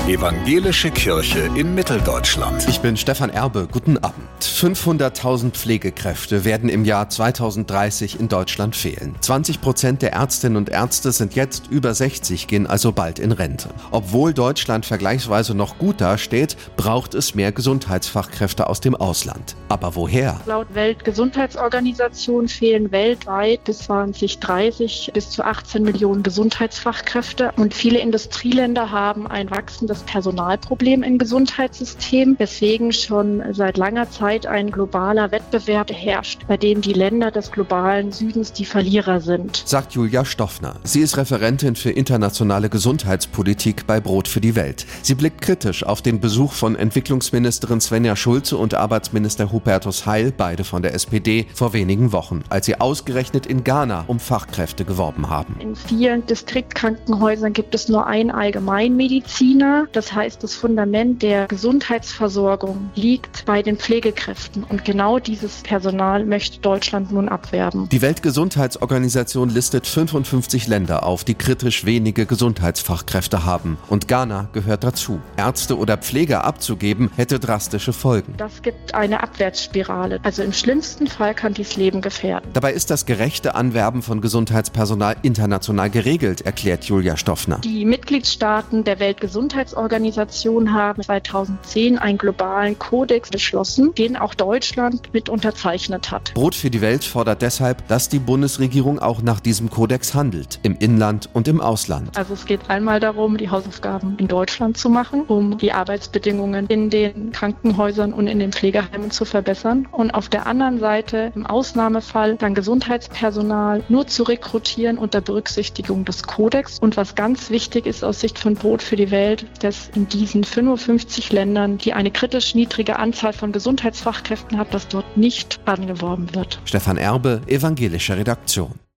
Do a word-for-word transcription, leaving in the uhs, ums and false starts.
Evangelische Kirche in Mitteldeutschland. Ich bin Stefan Erbe, guten Abend. fünfhunderttausend Pflegekräfte werden im Jahr zweitausenddreißig in Deutschland fehlen. zwanzig Prozent der Ärztinnen und Ärzte sind jetzt über sechzig, gehen also bald in Rente. Obwohl Deutschland vergleichsweise noch gut dasteht, braucht es mehr Gesundheitsfachkräfte aus dem Ausland. Aber woher? Laut Weltgesundheitsorganisation fehlen weltweit bis zweitausenddreißig bis zu achtzehn Millionen Gesundheitsfachkräfte. Und viele Industrieländer haben ein wachsendes Personalproblem im Gesundheitssystem, weswegen schon seit langer Zeit ein globaler Wettbewerb herrscht, bei dem die Länder des globalen Südens die Verlierer sind. Sagt Julia Stoffner. Sie ist Referentin für internationale Gesundheitspolitik bei Brot für die Welt. Sie blickt kritisch auf den Besuch von Entwicklungsministerin Svenja Schulze und Arbeitsminister Hubertus Heil, beide von der S P D, vor wenigen Wochen, als sie ausgerechnet in Ghana um Fachkräfte geworben haben. In vielen Distriktkrankenhäusern gibt es nur einen Allgemeinmediziner. Das heißt, das Fundament der Gesundheitsversorgung liegt bei den Pflegekräften. Und genau dieses Personal möchte Deutschland nun abwerben. Die Weltgesundheitsorganisation listet fünfundfünfzig Länder auf, die kritisch wenige Gesundheitsfachkräfte haben. Und Ghana gehört dazu. Ärzte oder Pfleger abzugeben, hätte drastische Folgen. Das gibt eine Abwärtsspirale. Also im schlimmsten Fall kann dies Leben gefährden. Dabei ist das gerechte Anwerben von Gesundheitspersonal international geregelt, erklärt Julia Stoffner. Die Mitgliedstaaten der Weltgesundheitsorganisation haben zweitausendzehn einen globalen Kodex beschlossen, den auch Deutschland mit unterzeichnet hat. Brot für die Welt fordert deshalb, dass die Bundesregierung auch nach diesem Kodex handelt, im Inland und im Ausland. Also es geht einmal darum, die Hausaufgaben in Deutschland zu machen, um die Arbeitsbedingungen in den Krankenhäusern und in den Pflegeheimen zu verbessern. Und auf der anderen Seite im Ausnahmefall dann Gesundheitspersonal nur zu rekrutieren unter Berücksichtigung des Kodex. Und was ganz wichtig ist aus Sicht von Brot für die Welt, dass in diesen fünfundfünfzig Ländern, die eine kritisch niedrige Anzahl von Gesundheitsfachkräften hat, dass dort nicht angeworben wird. Stefan Erbe, Evangelische Redaktion.